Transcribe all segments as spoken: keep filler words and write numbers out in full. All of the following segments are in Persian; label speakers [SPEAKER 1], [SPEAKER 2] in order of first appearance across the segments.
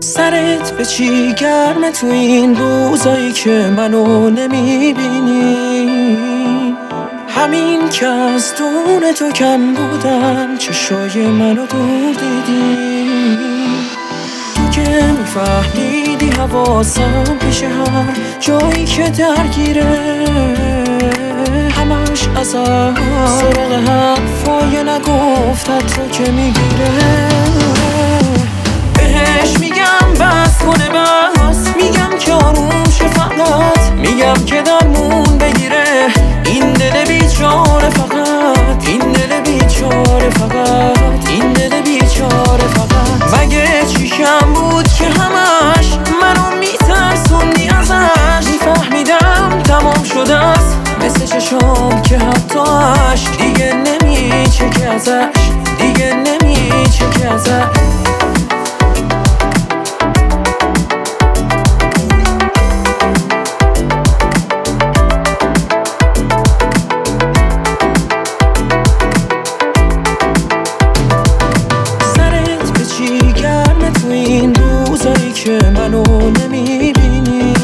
[SPEAKER 1] سرت به چی گرمه تو این روزایی که منو نمیبینی؟ همین که از دون تو کم بودم چشای منو دور دیدی. تو که میفهمیدی حواسم پیش هر جایی که درگیره، همش ازم سراغ حرفای نگفتت رو که میگیره. بهش میگم بس کنه بس، میگم که آروم شه فقط، میگم که درمون بگیره این دل بیچاره فقط، این دل بیچاره فقط، این دل بیچاره فقط. مگه چیشم بود که همش منو میترسوندی ازش؟ میفهمیدم تمام شده است مثل چشام که حتیش دیگه نمیچه که ازش، دیگه نمیچه که ازش. تو این روزایی که منو نمیبینی،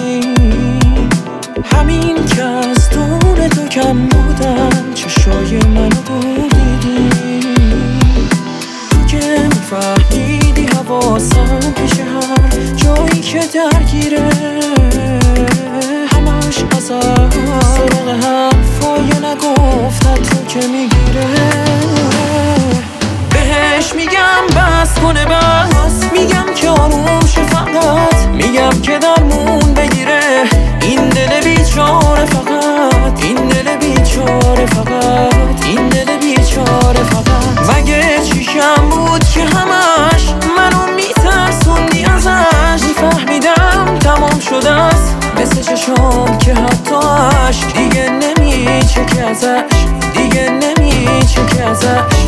[SPEAKER 1] همین که از دور تو کم بودم چشای منو دور دیدی. تو که میفهمیدی حواسم پیش هر جایی که درگیره، همش ازم سراغ حرفای نگفتت رو که میگیره. بهش میگم بس کنه بس، میگم که آروم شه فقط، میگم که درمون بگیره این دل بیچاره فقط، این دل بیچاره فقط، این دل بیچاره فقط. مگه چیشم بود که همش منو میترسوندی ازش؟ میفهمیدم تمام شده است مثل چشام که حتیش دیگه نمیچه که ازش، دیگه نمیچه که ازش.